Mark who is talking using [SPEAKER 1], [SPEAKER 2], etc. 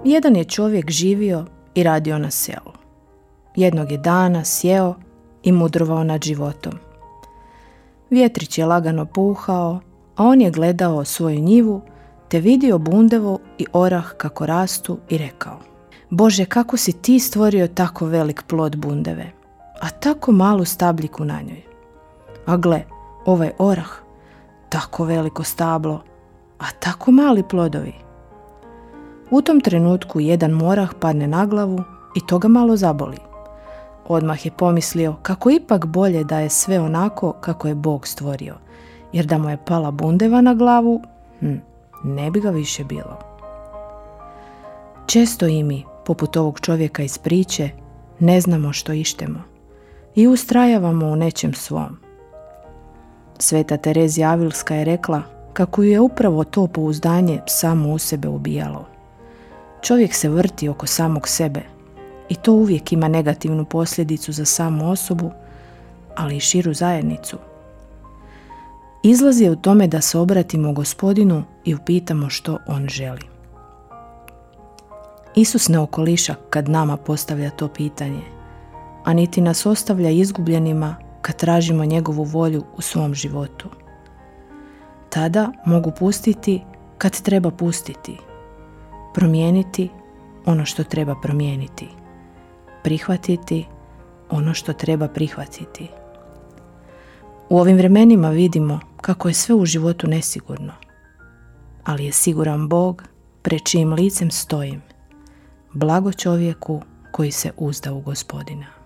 [SPEAKER 1] Jedan je čovjek živio i radio na selu. Jednog je dana sjeo i mudrovao nad životom. Vjetrić je lagano puhao, a on je gledao svoju njivu te vidio bundevu i orah kako rastu i rekao: Bože, kako si ti stvorio tako velik plod bundeve, a tako malu stabljiku na njoj. A gle, ovaj orah, tako veliko stablo, a tako mali plodovi. U tom trenutku jedan orah padne na glavu i to ga malo zaboli. Odmah je pomislio kako ipak bolje da je sve onako kako je Bog stvorio, jer da mu je pala bundeva na glavu, ne bi ga više bilo. Često i mi, poput ovog čovjeka iz priče, ne znamo što ištemo i ustrajavamo u nečem svom. Sveta Terezija Avilska je rekla kako ju je upravo to pouzdanje samo u sebe ubijalo. Čovjek se vrti oko samog sebe i to uvijek ima negativnu posljedicu za samu osobu, ali i širu zajednicu. Izlaz je u tome da se obratimo Gospodinu i upitamo što on želi. Isus ne okoliša kad nama postavlja to pitanje, a niti nas ostavlja izgubljenima kad tražimo njegovu volju u svom životu. Tada mogu pustiti kad treba pustiti, promijeniti ono što treba promijeniti, prihvatiti ono što treba prihvatiti. U ovim vremenima vidimo kako je sve u životu nesigurno, ali je siguran Bog pred čijim licem stojim. Blago čovjeku koji se uzda u Gospodina.